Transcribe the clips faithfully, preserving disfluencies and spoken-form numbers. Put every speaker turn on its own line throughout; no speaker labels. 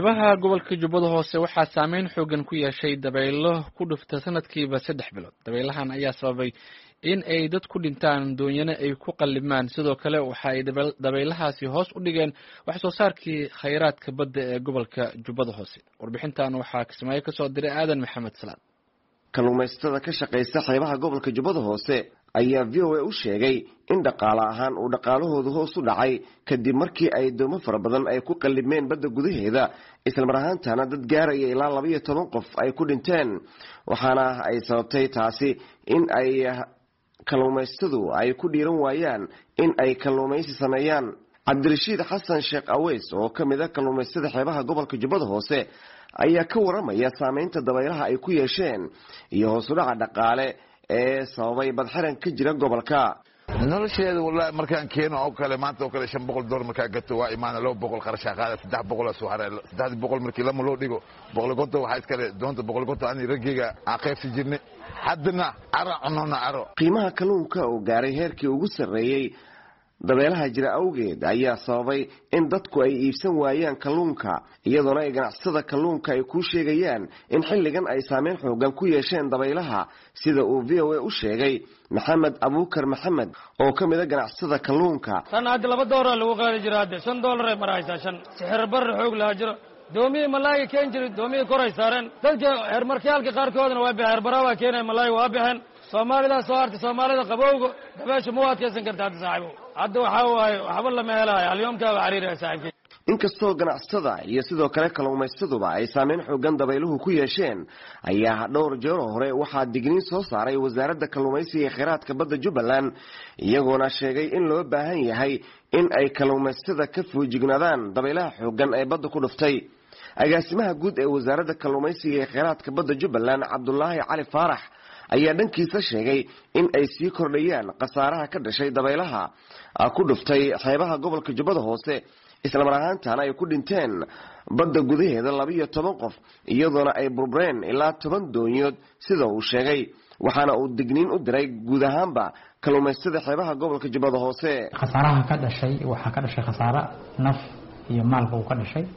xeebaha gobolka Jubbada Hoose waxaa saameyn xoogan ku yeeshay dabaylo ku dhufta sanadkiiba saddex bilood. Dabaylahan ayaa sababay in ay dad ku dhintaan doonyana ay ku qallimaan, sidoo kale waxa ay dabaylahaasi hoos u dhigeen wax soo saarkii khayraadka badda ee gobolka Jubbada Hoose. Warbixintan waxaa Kismaayo ka soo diray Aadan Maxamed Salaad.
kalluumaysatada ka shaqeysa xeebaha gobolka Jubbada Hoose ayaa V O A u sheegay in dhaqaale ahaan uu dhaqaalahoodu hoos u dhacay kadib markii ay doomo fara badan ay ku qallimeen badda gudaheeda, isla mar ahaantaana dad gaaraya ilaa laba iyo toban qof ay ku dhinteen, waxaana ay sababtay taasi in ay kalluumaysatadu ay ku dhiiran waayaan in ay kalluumaysi sameeyaan. Cabdirashiid Xasan Sheekh Aweys oo ka mid ah kalluumaysatada xeebaha gobolka Jubbada Hoose ayaa ka waramaya saameynta dabaylaha ay ku yeesheen iyo hoos u dhaca dhaqaale ee sababay badxiran ka jira gobolka.
nolosheedu wallahi markaan keeno oo kale maanta oo kale shan boqol dollar markaa gato waa imaan laba boqol qarash qaada saddex boqol soo haray saddex boqol markii lama loo dhigo boqol gonto waxa iska leh doonta boqol gonto aan ragiga aan qaybsi jirnay haddana ara cunona aro.
qiimaha kalluunka oo gaaray heerkii ugu sareeyay dabeelaha jira awgeed ayaa sababay in dadku ay iibsan waayaan kalluunka, iyadoona ay ganacsatada kalluunka ay ku sheegayaan in xilligan ay saameyn xoogan ku yeesheen dabaylaha, sida uu V O A u sheegay Maxamed Abuukar Maxamed oo ka mid ah ganacsatada kalluunka.
tan hadda laba doolar lagu qaadi jiray, hadda shan doolar ay maraysaa, shan sixir bar xoog la jiro. doomiye malaay keen jiray, doomiye koray saareen dadka hermarkaalka qaarkoodna waa bixir barawa keenay malaay waa bixin. Soomaalida soo hartay, Soomaalida qabowga dabaasha ma adkeysan karta hadda saaxiibo. hadda waxa waaye waxba lama helayo halyoomka waa xiriiraya saaxiibkii.
inkastoo ganacsatada iyo sidoo kale kalluumaysaduba ay saameyn xoogan dabayluhu ku yeesheen, ayaa dhowr jeer hore waxaa digniin soo saaray wasaaradda kalluumaysiga ee kheyraadka badda Jubbaland, iyagoona sheegay in loo baahan yahay in ay kalluumaysatada ka foojignaadaan dabaylaha xoogan ee badda ku dhuftay. agaasimaha guud ee wasaaradda kalluumaysiga ee kheyraadka badda Jubbaland Cabdullaahi Cali Faarax ayaa dhankiisa sheegay in ay sii kordhayaan khasaaraha ka dhashay dabaylaha ku dhuftay xeebaha gobolka Jubbada Hoose, isla mar ahaantaana ay ku dhinteen badda gudaheeda laba iyo toban qof, iyadoona ay burbureen ilaa toban doonyood sida uu sheegay, waxaana uu digniin u diray guud ahaanba kalluumaysatada xeebaha gobolka Jubbada Hoose.
khasaaraha ka dhashay waxaa ka dhashay khasaare naf iyo maalba uu ka dhashay.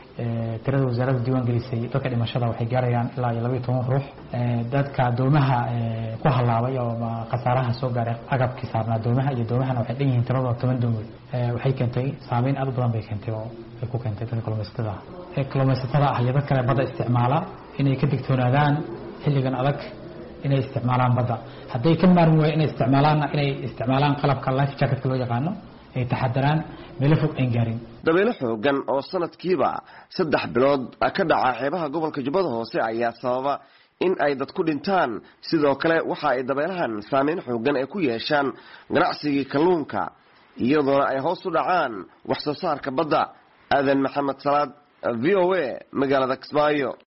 tirada wasaaradda diiwaan gelisay dadka dhimashada waxay gaarayaan ilaa laba iyo toban ruux. dadka doomaha ku halaabay oo khasaaraha soo gaaray agabkii saarnaa doomaha iyo doomahana waxay dhan yihiin tiradooda toban doomood. waxay keentay saameyn aad u badan bay keentay oo ay ku keentay dadka kalluumaysatada ee kalluumaysatada ah iyo dad kale badda isticmaala inay ka digtoonaadaan xilligan adag inay isticmaalaan badda. hadday ka maarmi waayeen inay isticmaalaan inay isticmaalaan qalabka life jacketka loo yaqaano ay taxadaraan meel fog aan gaarin.
dabaylo xoogan oo sanadkiiba saddex bilood ka dhaca xeebaha gobolka Jubbada Hoose ayaa sababa in ay dad ku dhintaan, sidoo kale waxa ay dabaylahan saameyn xoogan ay ku yeeshaan ganacsigii kalluunka, iyadoona ay hoos u dhacaan wax soo saarka badda. Aadan Maxamed Salaad, V O A, magaalada Kismaayo.